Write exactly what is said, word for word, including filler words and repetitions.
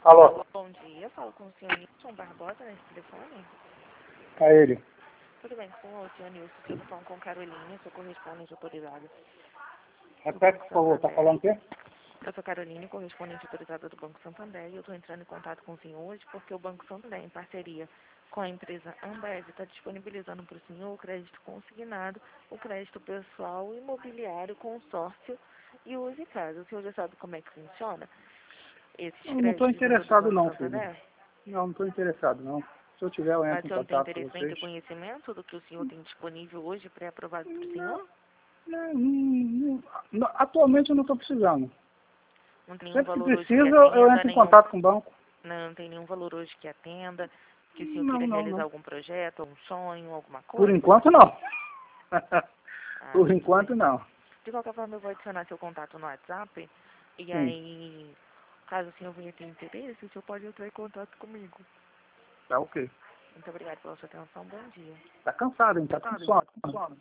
Alô? Bom dia, falo com o senhor Nilson Barbosa nesse telefone. É ele. Tudo bem, com o senhor Nilson, estou falando com Carolina, sou correspondente autorizada. Repete, por favor, tá falando o quê? Eu sou Carolina, correspondente autorizada do Banco Santander, e eu estou entrando em contato com o senhor hoje porque o Banco Santander, em parceria com a empresa Ambev, está disponibilizando para o senhor o crédito consignado, o crédito pessoal, imobiliário, consórcio e uso em casa. O senhor já sabe como é que funciona esses Eu não estou créditos junto do interessado Banco não, filho. Santander? Não, não estou interessado não. Se eu tiver, eu Mas entro o em senhor não tem contato com interesse em vocês. ter conhecimento do que o senhor tem disponível hoje pré-aprovado para o Não, senhor? não, não, não, atualmente eu não estou precisando. Não tem nenhum Sempre que valor hoje que preciso, eu eu atenda, entro em nenhum, contato com o banco. não, não tem nenhum valor hoje que atenda, que o senhor Não, queira não, realizar não. algum projeto, algum sonho, alguma Por coisa? enquanto, não. Ah, Por tudo bem. enquanto, não. De qualquer forma, eu vou adicionar seu contato no WhatsApp, e Sim, aí, caso o senhor venha ter interesse, o senhor pode entrar em contato comigo. tá ok. Muito obrigada pela sua atenção, bom dia. Tá cansado, hein? Tá com sono.